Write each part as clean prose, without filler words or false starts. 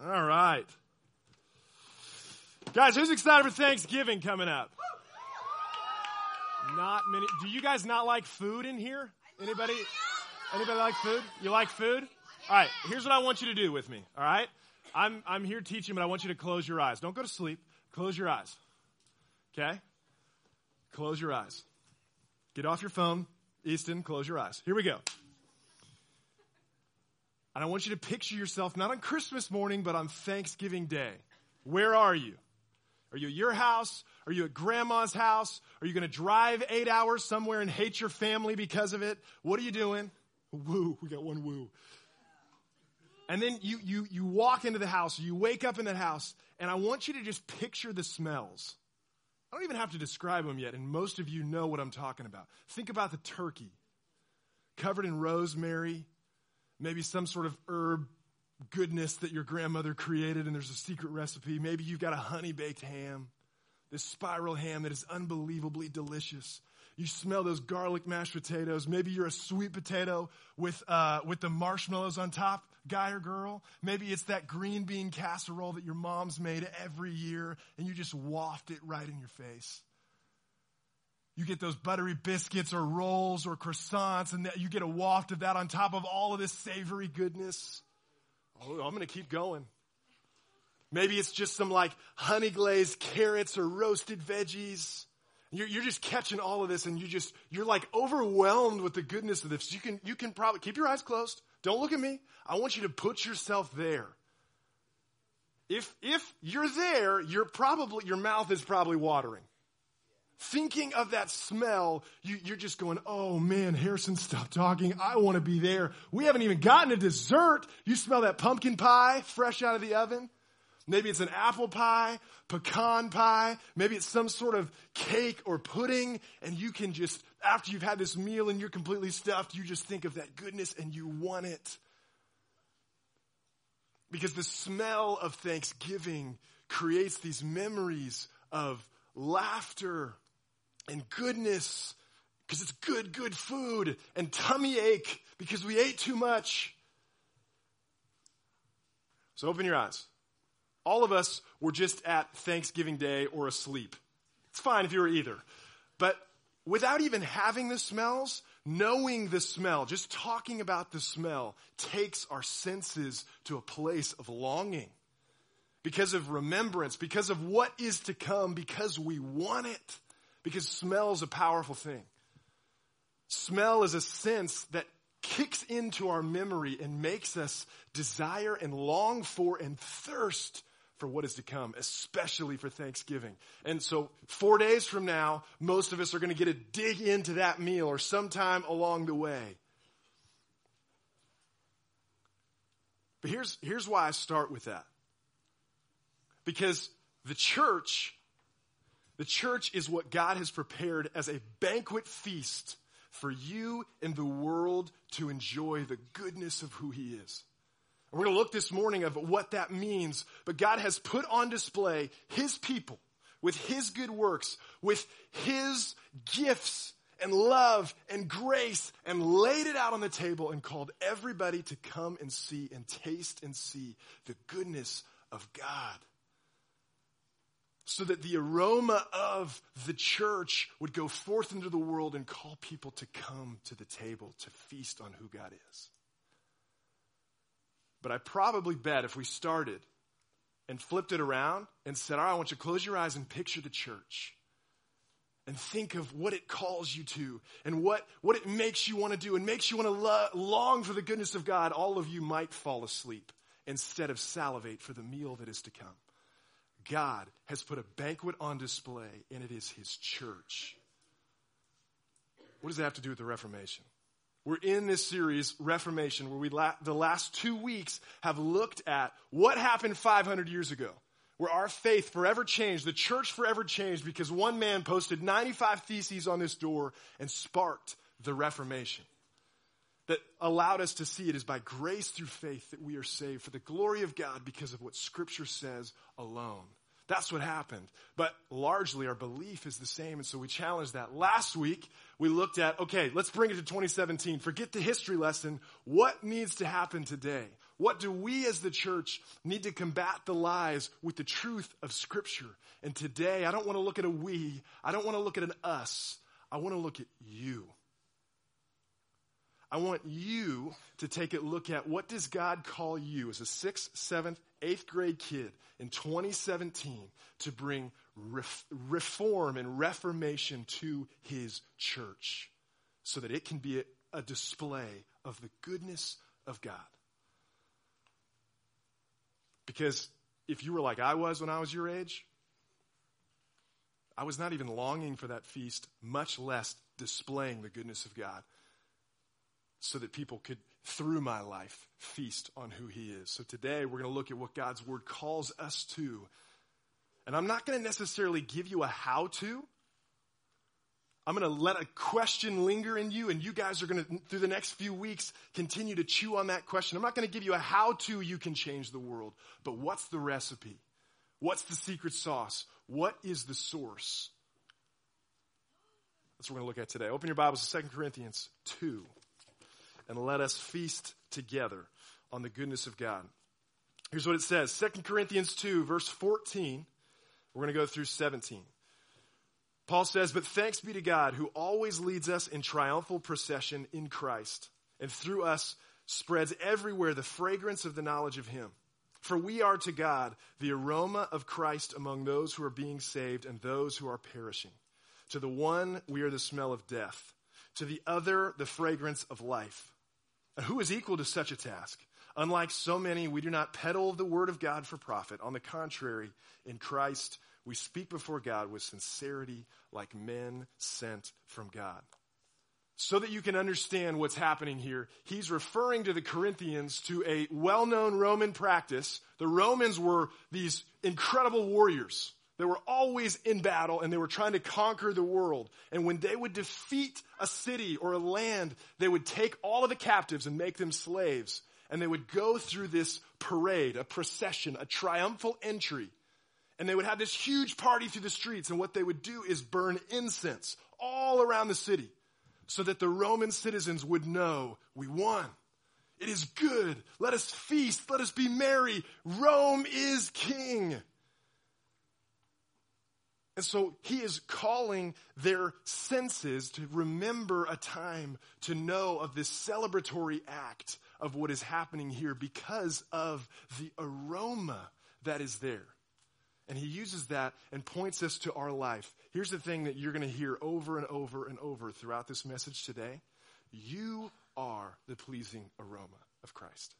All right. Guys, who's excited for Thanksgiving coming up? Not many. Do you guys not like food in here? Anybody like food? You like food? All right, here's what I want you to do with me, all right? I'm here teaching, but I want you to close your eyes. Don't go to sleep. Close your eyes. Okay? Close your eyes. Get off your phone. Easton, close your eyes. Here we go. And I want you to picture yourself not on Christmas morning, but on Thanksgiving Day. Where are you? Are you at your house? Are you at grandma's house? Are you going to drive 8 hours somewhere and hate your family because of it? What are you doing? Woo, we got one woo. And then you walk into the house, you wake up in that house, and I want you to just picture the smells. I don't even have to describe them yet, and most of you know what I'm talking about. Think about the turkey, covered in rosemary, maybe some sort of herb goodness that your grandmother created, and there's a secret recipe. Maybe you've got a honey-baked ham, this spiral ham that is unbelievably delicious. You smell those garlic mashed potatoes. Maybe you're a sweet potato with the marshmallows on top, guy or girl. Maybe it's that green bean casserole that your mom's made every year, and you just waft it right in your face. You get those buttery biscuits or rolls or croissants, and you get a waft of that on top of all of this savory goodness. Oh, I'm going to keep going. Maybe it's just some like honey glazed carrots or roasted veggies. You're just catching all of this, and you're like overwhelmed with the goodness of this. You can probably keep your eyes closed. Don't look at me. I want you to put yourself there. If you're there, your mouth is probably watering. Thinking of that smell, you're just going, oh man, Harrison, stop talking. I want to be there. We haven't even gotten to dessert. You smell that pumpkin pie fresh out of the oven? Maybe it's an apple pie, pecan pie. Maybe it's some sort of cake or pudding. And you can just, after you've had this meal and you're completely stuffed, you just think of that goodness and you want it. Because the smell of Thanksgiving creates these memories of laughter and goodness, because it's good food, and tummy ache because we ate too much. So open your eyes. All of us were just at Thanksgiving Day or asleep. It's fine if you were either. But without even having the smells, knowing the smell, just talking about the smell takes our senses to a place of longing. Because of remembrance, because of what is to come, because we want it. Because smell is a powerful thing. Smell is a sense that kicks into our memory and makes us desire and long for and thirst for what is to come, especially for Thanksgiving. And so 4 days from now, most of us are going to get to dig into that meal or sometime along the way. But here's why I start with that. Because the church is what God has prepared as a banquet feast for you and the world to enjoy the goodness of who he is. And we're going to look this morning of what that means, but God has put on display his people with his good works, with his gifts and love and grace, and laid it out on the table and called everybody to come and see and taste and see the goodness of God. So that the aroma of the church would go forth into the world and call people to come to the table to feast on who God is. But I probably bet if we started and flipped it around and said, all right, I want you to close your eyes and picture the church and think of what it calls you to and what it makes you want to do and makes you want to long for the goodness of God, all of you might fall asleep instead of salivate for the meal that is to come. God has put a banquet on display, and it is his church. What does that have to do with the Reformation? We're in this series, Reformation, where the last 2 weeks have looked at what happened 500 years ago, where our faith forever changed, the church forever changed because one man posted 95 theses on this door and sparked the Reformation. That allowed us to see it is by grace through faith that we are saved for the glory of God because of what Scripture says alone. That's what happened. But largely our belief is the same, and so we challenged that. Last week, we looked at, okay, let's bring it to 2017. Forget the history lesson. What needs to happen today? What do we as the church need to combat the lies with the truth of Scripture? And today, I don't want to look at a we. I don't want to look at an us. I want to look at you. I want you to take a look at what does God call you as a 6th, 7th, 8th grade kid in 2017 to bring reform and reformation to his church so that it can be a display of the goodness of God. Because if you were like I was when I was your age, I was not even longing for that feast, much less displaying the goodness of God so that people could, through my life, feast on who he is. So today we're going to look at what God's word calls us to. And I'm not going to necessarily give you a how-to. I'm going to let a question linger in you, and you guys are going to, through the next few weeks, continue to chew on that question. I'm not going to give you a how-to you can change the world, but what's the recipe? What's the secret sauce? What is the source? That's what we're going to look at today. Open your Bibles to 2 Corinthians 2, and let us feast together on the goodness of God. Here's what it says, 2 Corinthians 2, verse 14. We're going to go through 17. Paul says, "But thanks be to God who always leads us in triumphal procession in Christ, and through us spreads everywhere the fragrance of the knowledge of him. For we are to God the aroma of Christ among those who are being saved and those who are perishing. To the one we are the smell of death, to the other the fragrance of life. And who is equal to such a task? Unlike so many, we do not peddle the word of God for profit. On the contrary, in Christ we speak before God with sincerity like men sent from God." So that you can understand what's happening here, he's referring to the Corinthians to a well-known Roman practice. The Romans were these incredible warriors. They were always in battle, and they were trying to conquer the world. And when they would defeat a city or a land, they would take all of the captives and make them slaves. And they would go through this parade, a procession, a triumphal entry. And they would have this huge party through the streets. And what they would do is burn incense all around the city so that the Roman citizens would know, we won. It is good. Let us feast. Let us be merry. Rome is king. And so he is calling their senses to remember a time, to know of this celebratory act of what is happening here because of the aroma that is there. And he uses that and points us to our life. Here's the thing that you're going to hear over and over and over throughout this message today. You are the pleasing aroma of Christ.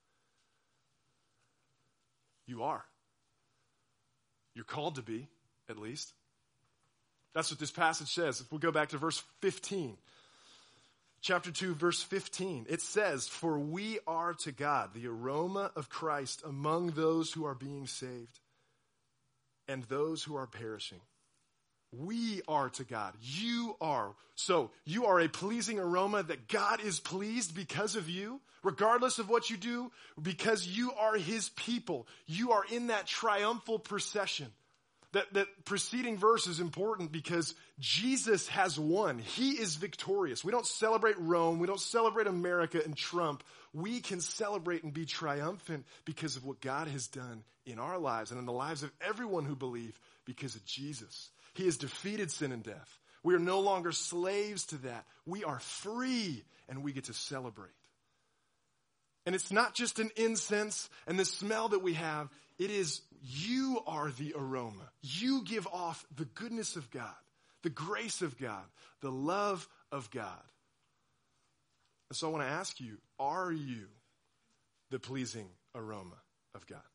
You are. You're called to be, at least. That's what this passage says. If we go back to verse 15, chapter 2, verse 15, it says, "For we are to God the aroma of Christ among those who are being saved and those who are perishing." We are to God. You are. So you are a pleasing aroma that God is pleased because of you, regardless of what you do, because you are his people. You are in that triumphal procession. That preceding verse is important because Jesus has won. He is victorious. We don't celebrate Rome. We don't celebrate America and Trump. We can celebrate and be triumphant because of what God has done in our lives and in the lives of everyone who believe because of Jesus. He has defeated sin and death. We are no longer slaves to that. We are free and we get to celebrate. And it's not just an incense and the smell that we have. It is, you are the aroma. You give off the goodness of God, the grace of God, the love of God. And so I want to ask you, are you the pleasing aroma of God?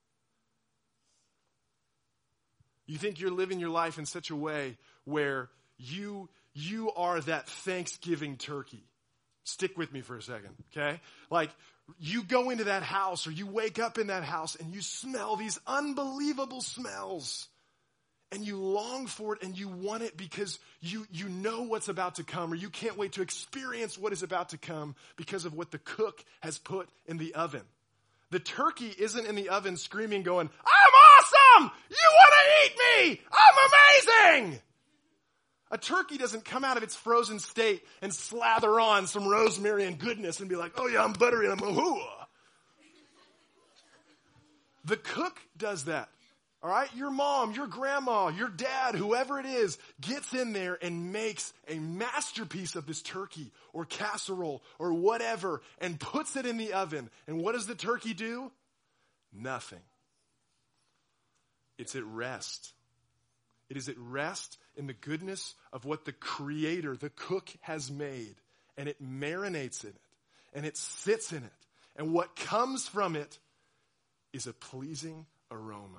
You think you're living your life in such a way where you are that Thanksgiving turkey. Stick with me for a second, okay? Like, you go into that house or you wake up in that house and you smell these unbelievable smells. And you long for it and you want it because you know what's about to come, or you can't wait to experience what is about to come because of what the cook has put in the oven. The turkey isn't in the oven screaming, going, "I'm awesome! You want to eat me! I'm amazing!" A turkey doesn't come out of its frozen state and slather on some rosemary and goodness and be like, "Oh yeah, I'm buttery and I'm a hoo." The cook does that. All right? Your mom, your grandma, your dad, whoever it is, gets in there and makes a masterpiece of this turkey or casserole or whatever and puts it in the oven. And what does the turkey do? Nothing. It's at rest. It is at rest in the goodness of what the Creator, the cook, has made. And it marinates in it. And it sits in it. And what comes from it is a pleasing aroma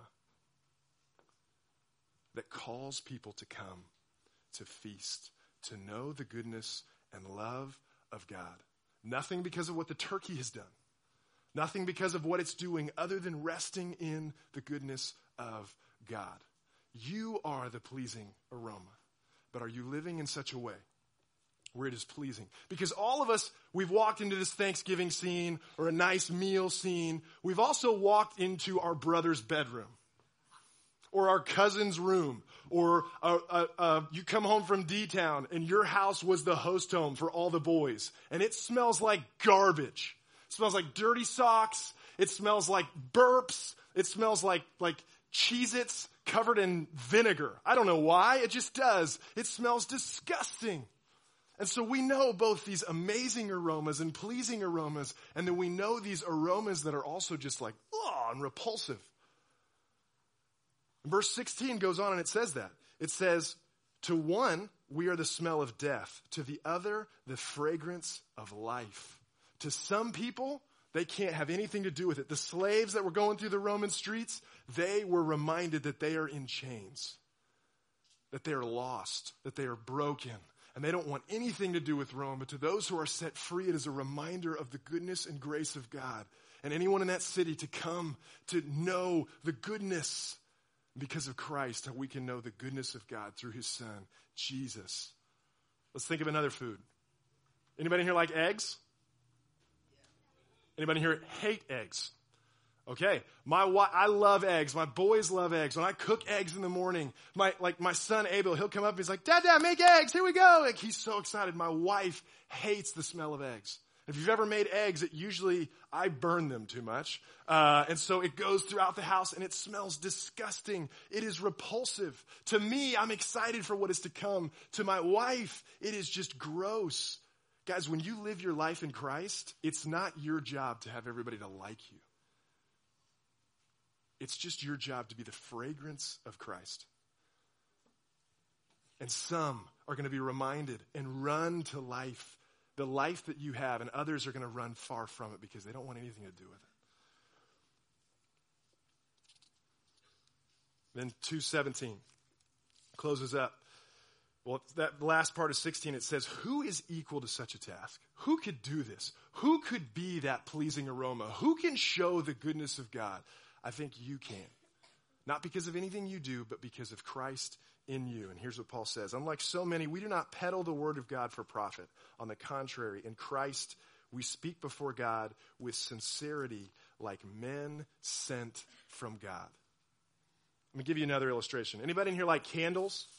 that calls people to come, to feast, to know the goodness and love of God. Nothing because of what the turkey has done. Nothing because of what it's doing other than resting in the goodness of God. You are the pleasing aroma. But are you living in such a way where it is pleasing? Because all of us, we've walked into this Thanksgiving scene or a nice meal scene. We've also walked into our brother's bedroom or our cousin's room, or you come home from D-Town and your house was the host home for all the boys. And it smells like garbage. It smells like dirty socks. It smells like burps. It smells like Cheez-Its covered in vinegar. I don't know why. It just does. It smells disgusting. And so we know both these amazing aromas and pleasing aromas, and then we know these aromas that are also just like, and repulsive. Verse 16 goes on and it says that. It says, to one, we are the smell of death. To the other, the fragrance of life. To some people, they can't have anything to do with it. The slaves that were going through the Roman streets, they were reminded that they are in chains, that they are lost, that they are broken, and they don't want anything to do with Rome. But to those who are set free, it is a reminder of the goodness and grace of God. And anyone in that city to come to know the goodness. Because of Christ, how we can know the goodness of God through his son, Jesus. Let's think of another food. Anybody here like eggs? Anybody here hate eggs? Okay. I love eggs. My boys love eggs. When I cook eggs in the morning, my son Abel, he'll come up and he's like, Dad, make eggs. Here we go. Like, he's so excited. My wife hates the smell of eggs. If you've ever made eggs, I burn them too much. And so it goes throughout the house and it smells disgusting. It is repulsive. To me, I'm excited for what is to come. To my wife, it is just gross. Guys, when you live your life in Christ, it's not your job to have everybody to like you. It's just your job to be the fragrance of Christ. And some are going to be reminded and run to life. The life that you have, and others are going to run far from it because they don't want anything to do with it. Then 2:17 closes up. Well, that last part of 16, it says, who is equal to such a task? Who could do this? Who could be that pleasing aroma? Who can show the goodness of God? I think you can. Not because of anything you do, but because of Christ in you. And here's what Paul says. Unlike so many, we do not peddle the word of God for profit. On the contrary, in Christ, we speak before God with sincerity like men sent from God. Let me give you another illustration. Anybody in here like candles?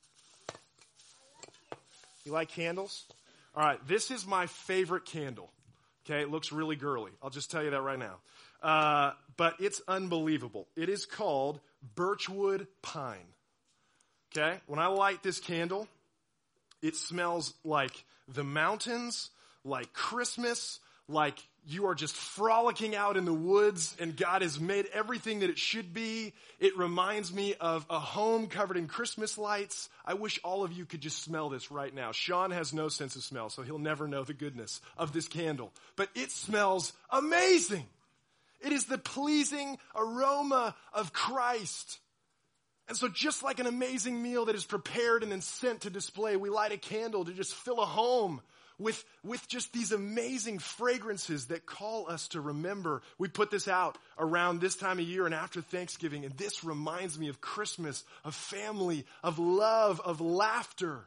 You like candles? All right, this is my favorite candle. Okay, it looks really girly. I'll just tell you that right now. But it's unbelievable. It is called Birchwood Pine. Okay, when I light this candle, it smells like the mountains, like Christmas, like you are just frolicking out in the woods and God has made everything that it should be. It reminds me of a home covered in Christmas lights. I wish all of you could just smell this right now. Sean has no sense of smell, so he'll never know the goodness of this candle. But it smells amazing. It is the pleasing aroma of Christ. And so just like an amazing meal that is prepared and then sent to display, we light a candle to just fill a home with just these amazing fragrances that call us to remember. We put this out around this time of year and after Thanksgiving, and this reminds me of Christmas, of family, of love, of laughter.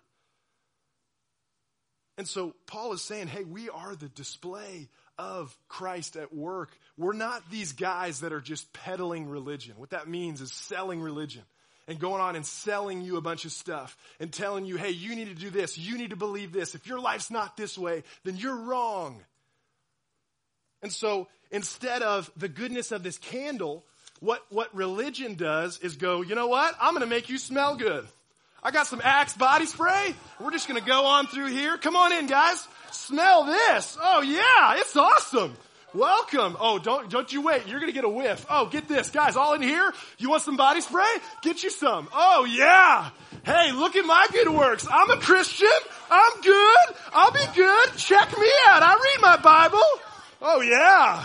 And so Paul is saying, hey, we are the display of Christ at work. We're not these guys that are just peddling religion. What that means is selling religion. And going on and selling you a bunch of stuff and telling you, hey, you need to do this. You need to believe this. If your life's not this way, then you're wrong. And so instead of the goodness of this candle, What religion does is go, you know what? I'm going to make you smell good. I got some Axe body spray. We're just going to go on through here. Come on in, guys. Smell this. Oh yeah, it's awesome. Welcome. Oh, don't you wait. You're going to get a whiff. Oh, get this. Guys, all in here? You want some body spray? Get you some. Oh yeah. Hey, look at my good works. I'm a Christian. I'm good. I'll be good. Check me out. I read my Bible. Oh yeah.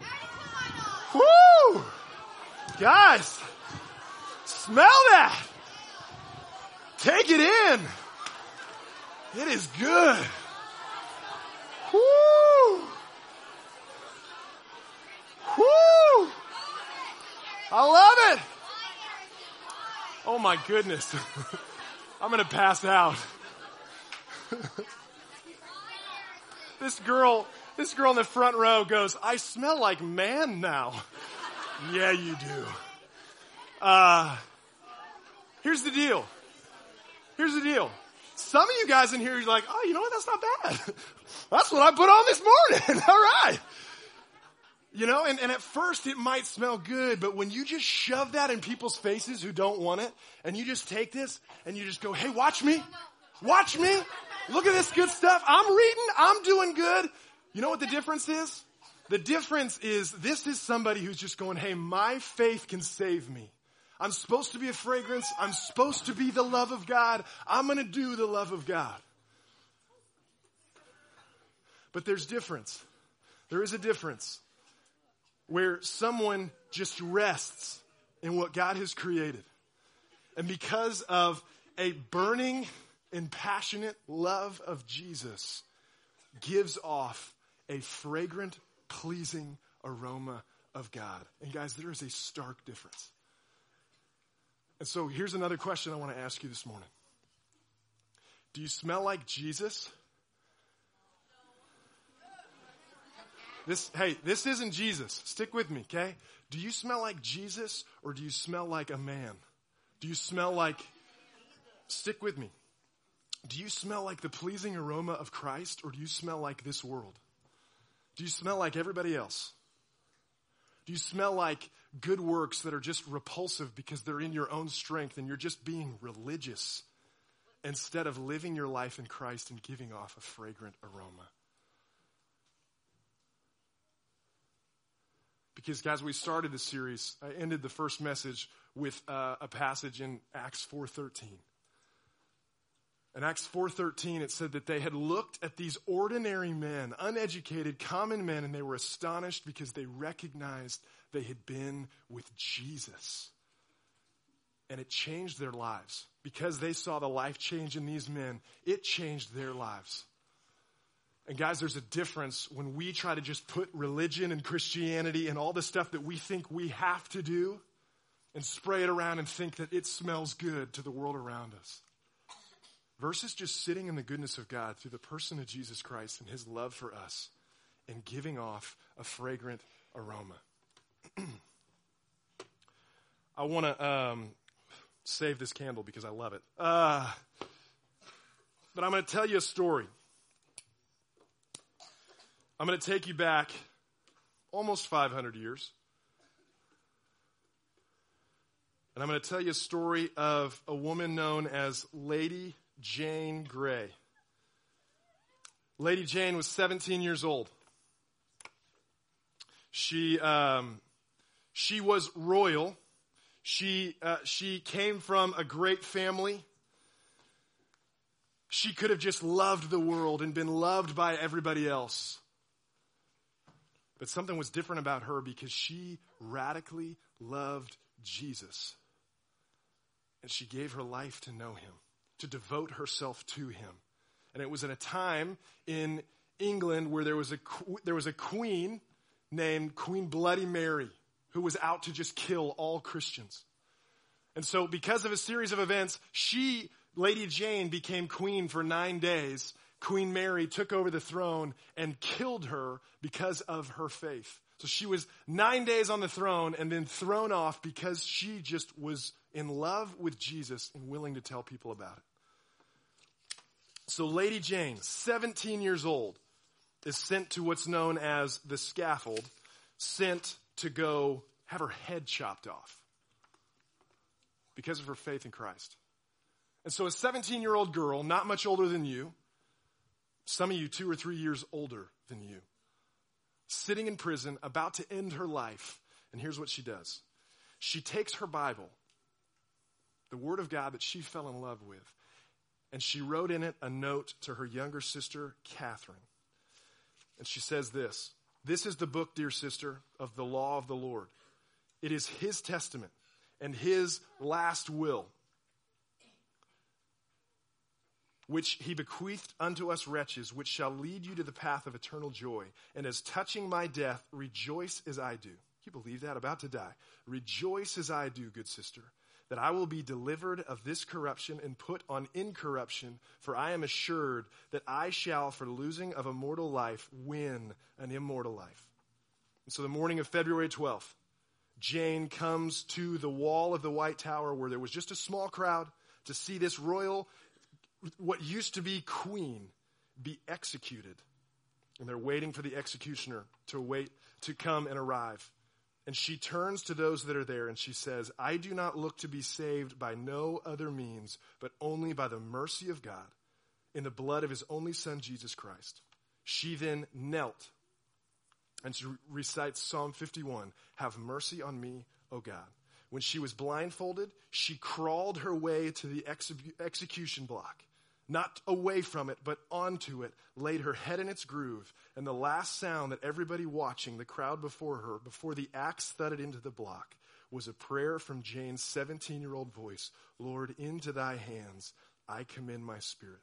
Woo! Guys, smell that. Take it in. It is good. Woo! Woo! I love it. Oh my goodness. I'm going to pass out. This girl in the front row goes, I smell like man now. Yeah, you do. Here's the deal. Some of you guys in here, you're like, oh, you know what? That's not bad. That's what I put on this morning. All right. You know, and at first it might smell good, but when you just shove that in people's faces who don't want it, and you just take this and you just go, hey, watch me. Watch me. Look at this good stuff. I'm reading. I'm doing good. You know what the difference is? The difference is this is somebody who's just going, hey, my faith can save me. I'm supposed to be a fragrance. I'm supposed to be the love of God. I'm going to do the love of God. But there's difference. There is a difference where someone just rests in what God has created. And because of a burning and passionate love of Jesus, gives off a fragrant, pleasing aroma of God. And guys, there is a stark difference. And so here's another question I want to ask you this morning. Do you smell like Jesus? This isn't Jesus. Stick with me, okay? Do you smell like Jesus or do you smell like a man? Do you smell like, stick with me. Do you smell like the pleasing aroma of Christ or do you smell like this world? Do you smell like everybody else? Do you smell like good works that are just repulsive because they're in your own strength and you're just being religious instead of living your life in Christ and giving off a fragrant aroma? Because, guys, we started the series, I ended the first message with a passage in Acts 4:13. In Acts 4:13, it said that they had looked at these ordinary men, uneducated, common men, and they were astonished because they recognized they had been with Jesus. And it changed their lives. Because they saw the life change in these men, it changed their lives. And guys, there's a difference when we try to just put religion and Christianity and all the stuff that we think we have to do and spray it around and think that it smells good to the world around us. Versus just sitting in the goodness of God through the person of Jesus Christ and his love for us and giving off a fragrant aroma. I want to save this candle because I love it. But I'm going to tell you a story. I'm going to take you back almost 500 years. And I'm going to tell you a story of a woman known as Lady Jane Grey. Lady Jane was 17 years old. She was royal. She came from a great family. She could have just loved the world and been loved by everybody else. But something was different about her because she radically loved Jesus. And she gave her life to know him, to devote herself to him. And it was at a time in England where there was a queen named Queen Bloody Mary who was out to just kill all Christians. And so because of a series of events, Lady Jane, became queen for 9 days. Queen Mary took over the throne and killed her because of her faith. So she was 9 days on the throne and then thrown off because she just was in love with Jesus and willing to tell people about it. So Lady Jane, 17 years old, is sent to what's known as the scaffold, sent to go have her head chopped off because of her faith in Christ. And so a 17-year-old girl, not much older than you, some of you 2 or 3 years older than you, sitting in prison, about to end her life. And here's what she does. She takes her Bible, the Word of God that she fell in love with, and she wrote in it a note to her younger sister, Catherine. And she says this, "This is the book, dear sister, of the law of the Lord. It is his testament and his last will, which he bequeathed unto us wretches, which shall lead you to the path of eternal joy. And as touching my death, rejoice as I do." You believe that? About to die. "Rejoice as I do, good sister, that I will be delivered of this corruption and put on incorruption, for I am assured that I shall, for losing of a mortal life, win an immortal life." And so the morning of February 12th, Jane comes to the wall of the White Tower where there was just a small crowd to see this royal, what used to be queen, be executed. And they're waiting for the executioner to come and arrive. And she turns to those that are there and she says, "I do not look to be saved by no other means, but only by the mercy of God in the blood of his only Son, Jesus Christ." She then knelt and she recites Psalm 51, "Have mercy on me, O God." When she was blindfolded, she crawled her way to the execution block. Not away from it, but onto it, laid her head in its groove, and the last sound that everybody watching, the crowd before her, before the axe thudded into the block, was a prayer from Jane's 17-year-old voice, "Lord, into thy hands I commend my spirit."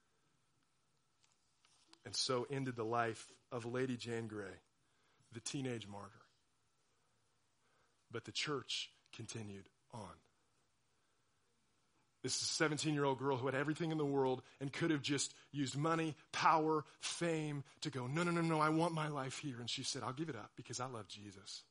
And so ended the life of Lady Jane Grey, the teenage martyr. But the church continued on. This is a 17-year-old girl who had everything in the world and could have just used money, power, fame to go, no, I want my life here. And she said, "I'll give it up because I love Jesus."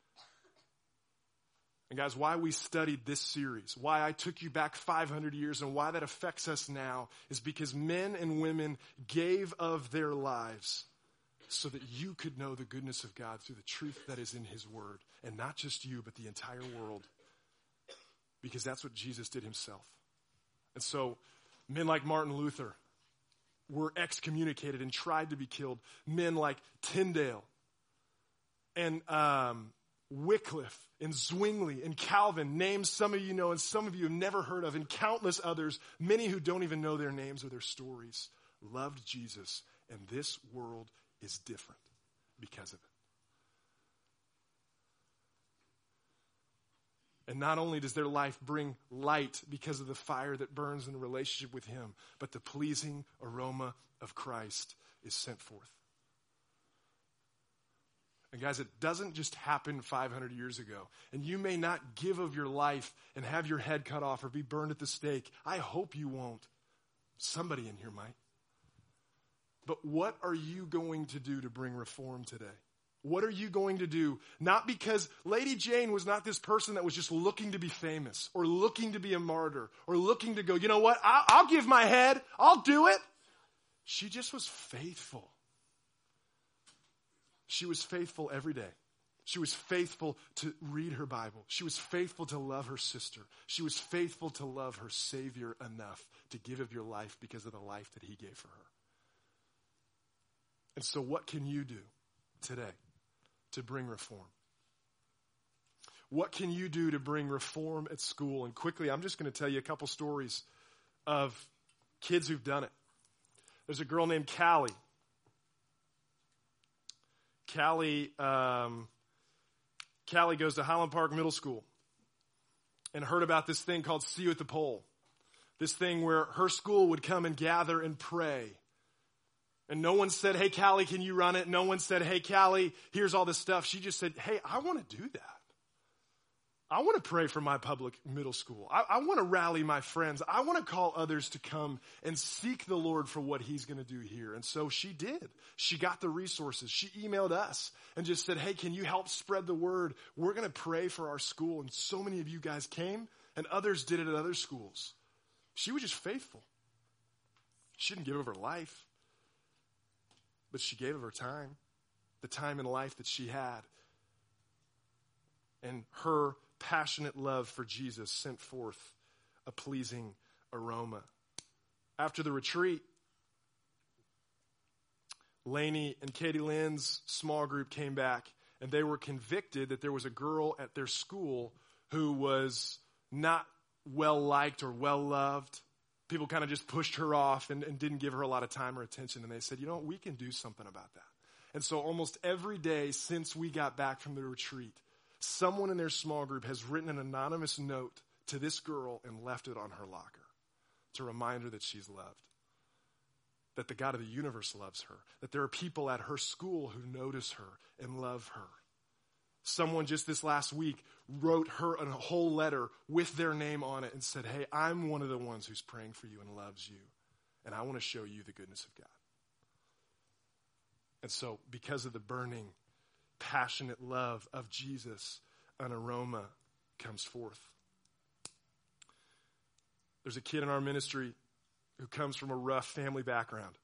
And guys, why we studied this series, why I took you back 500 years and why that affects us now is because men and women gave of their lives so that you could know the goodness of God through the truth that is in his word. And not just you, but the entire world. Because that's what Jesus did himself. And so men like Martin Luther were excommunicated and tried to be killed. Men like Tyndale and Wycliffe and Zwingli and Calvin, names some of you know and some of you have never heard of, and countless others, many who don't even know their names or their stories, loved Jesus. And this world is different because of it. And not only does their life bring light because of the fire that burns in a relationship with him, but the pleasing aroma of Christ is sent forth. And guys, it doesn't just happen 500 years ago. And you may not give of your life and have your head cut off or be burned at the stake. I hope you won't. Somebody in here might. But what are you going to do to bring reform today? What are you going to do? Not because Lady Jane was not this person that was just looking to be famous or looking to be a martyr or looking to go, you know what, I'll give my head. I'll do it. She just was faithful. She was faithful every day. She was faithful to read her Bible. She was faithful to love her sister. She was faithful to love her Savior enough to give of your life because of the life that he gave for her. And so what can you do today to bring reform? What can you do to bring reform at school? And quickly, I'm just going to tell you a couple stories of kids who've done it. There's a girl named Callie. Callie goes to Highland Park Middle School and heard about this thing called See You at the Pole. This thing where her school would come and gather and pray. And no one said, "Hey, Callie, can you run it?" No one said, "Hey, Callie, here's all this stuff." She just said, "Hey, I want to do that. I want to pray for my public middle school. I want to rally my friends. I want to call others to come and seek the Lord for what he's going to do here." And so she did. She got the resources. She emailed us and just said, "Hey, can you help spread the word? We're going to pray for our school." And so many of you guys came, and others did it at other schools. She was just faithful. She didn't give of her life. But she gave of her time, the time in life that she had. and her passionate love for Jesus sent forth a pleasing aroma. After the retreat, Lainey and Katie Lynn's small group came back, and they were convicted that there was a girl at their school who was not well-liked or well-loved. People kind of just pushed her off and didn't give her a lot of time or attention. And they said, you know what, we can do something about that. And so almost every day since we got back from the retreat, someone in their small group has written an anonymous note to this girl and left it on her locker to remind her that she's loved, that the God of the universe loves her, that there are people at her school who notice her and love her. Someone just this last week wrote her a whole letter with their name on it and said, hey, I'm one of the ones who's praying for you and loves you, and I want to show you the goodness of God. And so because of the burning, passionate love of Jesus, an aroma comes forth. There's a kid in our ministry who comes from a rough family background,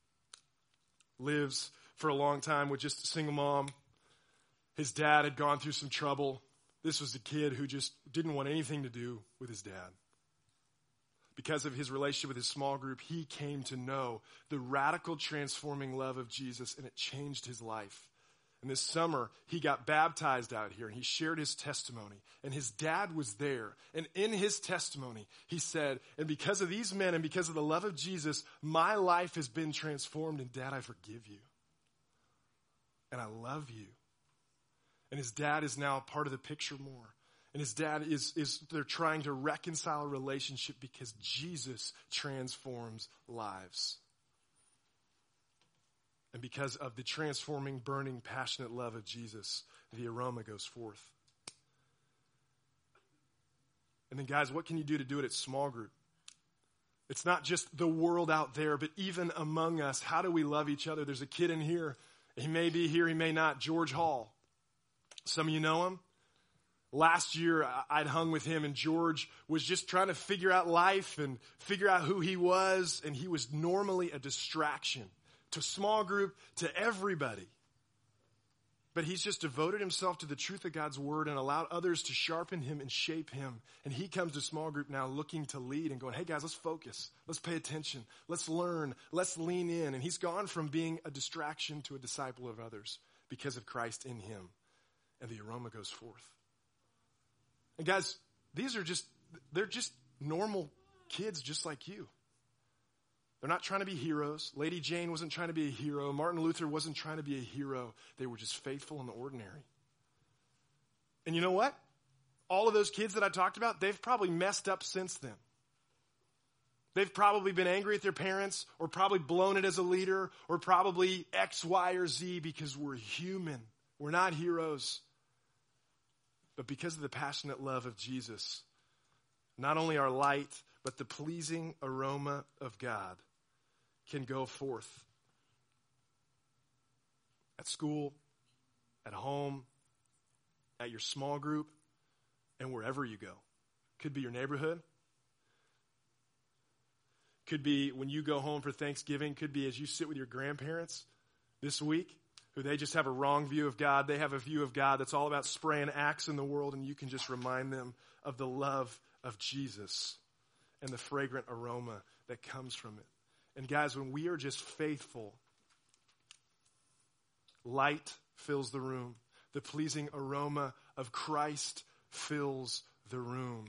lives for a long time with just a single mom. His dad had gone through some trouble. This was a kid who just didn't want anything to do with his dad. Because of his relationship with his small group, he came to know the radical transforming love of Jesus, and it changed his life. And this summer, he got baptized out here, and he shared his testimony. And his dad was there. And in his testimony, he said, and because of these men and because of the love of Jesus, my life has been transformed. And Dad, I forgive you. And I love you. And his dad is now a part of the picture more. And his dad they're trying to reconcile a relationship because Jesus transforms lives. And because of the transforming, burning, passionate love of Jesus, the aroma goes forth. And then guys, what can you do to do it at small group? It's not just the world out there, but even among us, how do we love each other? There's a kid in here. He may be here, he may not. George Hall. Some of you know him. Last year, I'd hung with him, and George was just trying to figure out life and figure out who he was, and he was normally a distraction to small group, to everybody. But he's just devoted himself to the truth of God's word and allowed others to sharpen him and shape him. And he comes to small group now looking to lead and going, hey guys, let's focus. Let's pay attention. Let's learn. Let's lean in. And he's gone from being a distraction to a disciple of others because of Christ in him. And the aroma goes forth. And guys, they're just normal kids just like you. They're not trying to be heroes. Lady Jane wasn't trying to be a hero. Martin Luther wasn't trying to be a hero. They were just faithful in the ordinary. And you know what? All of those kids that I talked about, they've probably messed up since then. They've probably been angry at their parents, or probably blown it as a leader, or probably X, Y, or Z, because we're human. We're not heroes. But because of the passionate love of Jesus, not only our light, but the pleasing aroma of God can go forth at school, at home, at your small group, and wherever you go. Could be your neighborhood. Could be when you go home for Thanksgiving. Could be as you sit with your grandparents this week, who they just have a wrong view of God. They have a view of God that's all about spraying axe in the world, and you can just remind them of the love of Jesus and the fragrant aroma that comes from it. And guys, when we are just faithful, light fills the room. The pleasing aroma of Christ fills the room.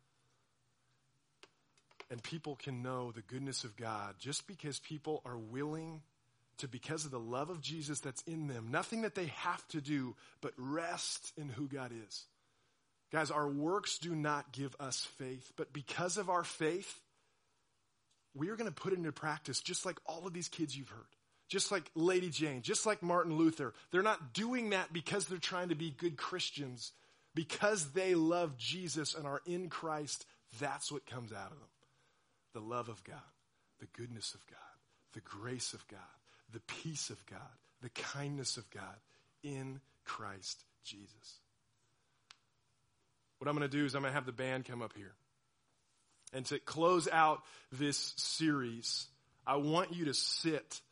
And people can know the goodness of God just because people are willing to, because of the love of Jesus that's in them, nothing that they have to do, but rest in who God is. Guys, our works do not give us faith, but because of our faith, we are going to put it into practice just like all of these kids you've heard, just like Lady Jane, just like Martin Luther. They're not doing that because they're trying to be good Christians. Because they love Jesus and are in Christ, that's what comes out of them. The love of God, the goodness of God, the grace of God, the peace of God, the kindness of God in Christ Jesus. What I'm going to do is I'm going to have the band come up here. And to close out this series, I want you to sit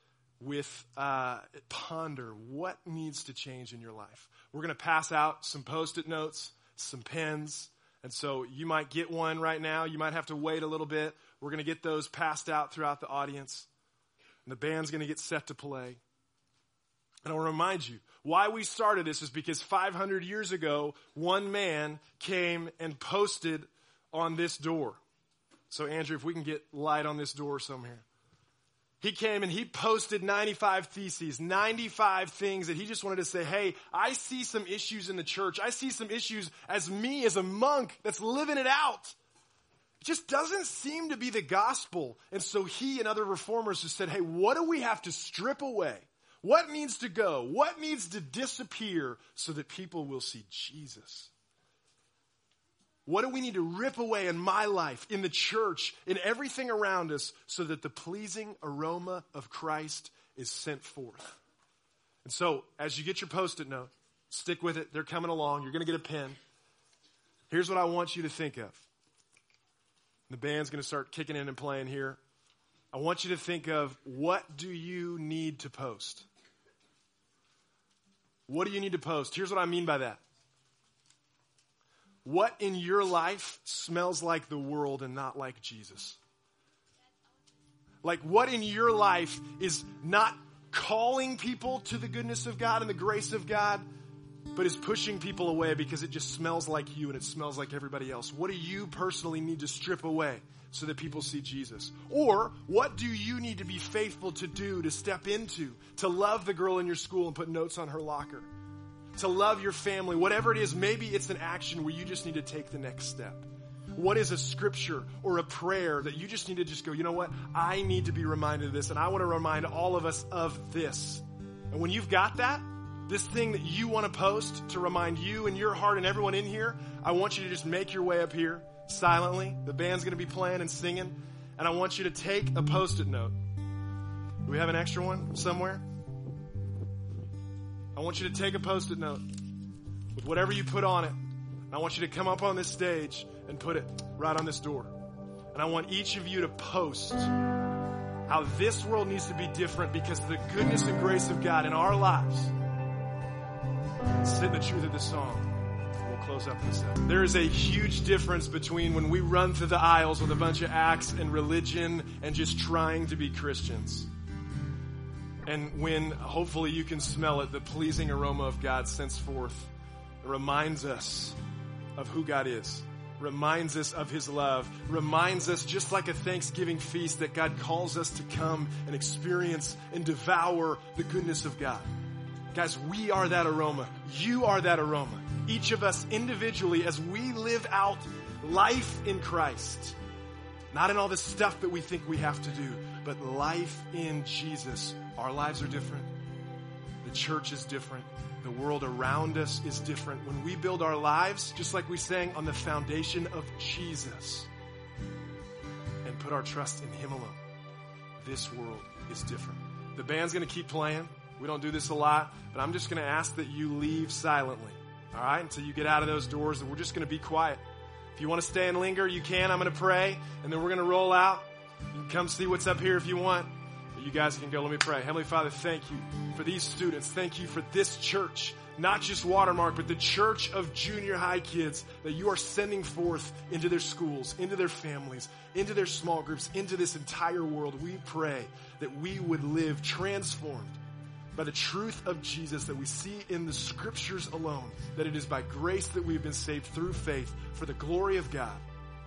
with ponder what needs to change in your life. We're going to pass out some Post-it notes, some pens. And so you might get one right now. You might have to wait a little bit. We're going to get those passed out throughout the audience. And the band's going to get set to play. And I'll remind you, why we started this is because 500 years ago, one man came and posted on this door. So Andrew, if we can get light on this door somewhere. He came and he posted 95 theses, 95 things that he just wanted to say, hey, I see some issues in the church. I see some issues as me, as a monk that's living it out. It just doesn't seem to be the gospel. And so he and other reformers just said, hey, what do we have to strip away? What needs to go? What needs to disappear so that people will see Jesus? What do we need to rip away in my life, in the church, in everything around us so that the pleasing aroma of Christ is sent forth? And so, as you get your Post-it note, stick with it. They're coming along. You're going to get a pen. Here's what I want you to think of. The band's going to start kicking in and playing here. I want you to think of, what do you need to post? What do you need to post? Here's what I mean by that. What in your life smells like the world and not like Jesus? Like, what in your life is not calling people to the goodness of God and the grace of God, but is pushing people away because it just smells like you and it smells like everybody else? What do you personally need to strip away so that people see Jesus? Or what do you need to be faithful to do, to step into, to love the girl in your school and put notes on her locker? To love your family, whatever it is, maybe it's an action where you just need to take the next step. What is a scripture or a prayer that you just need to just go, you know what? I need to be reminded of this, and I want to remind all of us of this. And when you've got that, this thing that you want to post to remind you and your heart and everyone in here, I want you to just make your way up here silently. The band's going to be playing and singing, and I want you to take a Post-it note. Do we have an extra one somewhere? I want you to take a Post-it note with whatever you put on it. And I want you to come up on this stage and put it right on this door. And I want each of you to post how this world needs to be different because of the goodness and grace of God in our lives. Sit in the truth of this song. We'll close up in a second. There is a huge difference between when we run through the aisles with a bunch of acts and religion and just trying to be Christians. And when, hopefully you can smell it, the pleasing aroma of God sends forth. It reminds us of who God is. Reminds us of His love. Reminds us, just like a Thanksgiving feast, that God calls us to come and experience and devour the goodness of God. Guys, we are that aroma. You are that aroma. Each of us individually, as we live out life in Christ. Not in all the stuff that we think we have to do, but life in Jesus. Our lives are different. The church is different. The world around us is different. When we build our lives, just like we sang, on the foundation of Jesus and put our trust in Him alone, this world is different. The band's going to keep playing. We don't do this a lot, but I'm just going to ask that you leave silently, all right, until you get out of those doors, and we're just going to be quiet. If you want to stay and linger, you can. I'm going to pray, and then we're going to roll out. You can come see what's up here if you want. You guys can go. Let me pray. Heavenly Father, thank you for these students. Thank you for this church, not just Watermark, but the church of junior high kids that you are sending forth into their schools, into their families, into their small groups, into this entire world. We pray that we would live transformed by the truth of Jesus that we see in the scriptures alone, that it is by grace that we've been saved through faith for the glory of God,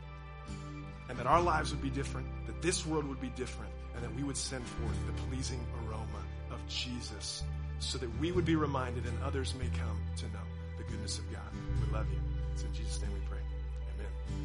and that our lives would be different, that this world would be different, and that we would send forth the pleasing aroma of Jesus so that we would be reminded and others may come to know the goodness of God. We love you. It's in Jesus' name we pray.